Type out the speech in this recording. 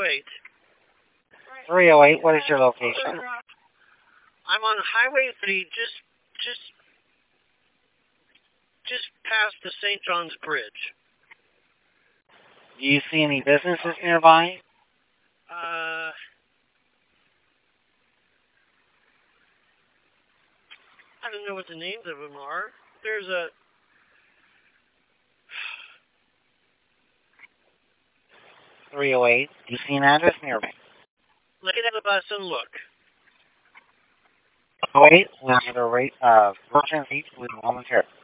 308. 308, what is your location? I'm on Highway 3, just past the St. John's Bridge. Do you see any businesses nearby? I don't know what the names of them are. There's a... 308. Do you see an address nearby? Let me get on the bus and look. 08, we'll have the rate of Virgin Beach with momentarily.